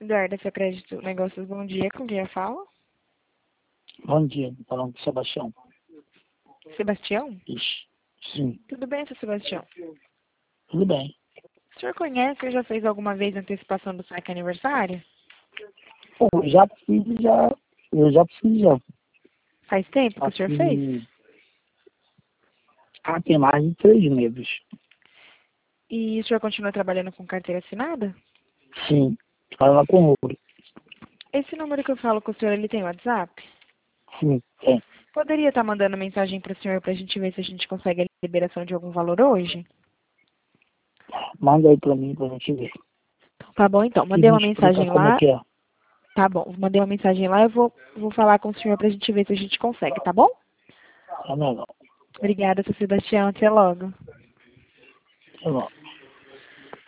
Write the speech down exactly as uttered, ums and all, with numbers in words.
Eduardo, seu crédito, negócios, bom dia. Com quem eu falo? Bom dia, falando com o Sebastião. Sebastião? Ixi, sim, Tudo bem, seu Sebastião? tudo bem. O senhor conhece ou já fez alguma vez antecipação do saque aniversário? Pô, eu já fiz, já, eu já fiz, já. Faz tempo que Já o senhor fez? fiz, ah, tem mais de três meses. E o senhor continua trabalhando com carteira assinada? Sim, fala com o Ouro. Esse número que eu falo com o senhor, ele tem WhatsApp? Sim, tem. Poderia estar mandando mensagem para o senhor para a gente ver se a gente consegue a liberação de algum valor hoje? Manda aí pra mim pra gente ver. Tá bom, então. E Mandei me uma explica mensagem como é lá. que é. Tá bom, mandei uma mensagem lá. Eu vou, vou falar com o senhor para a gente ver se a gente consegue, tá bom? Tá legal. Obrigada, seu Sebastião. Até logo. Tá bom.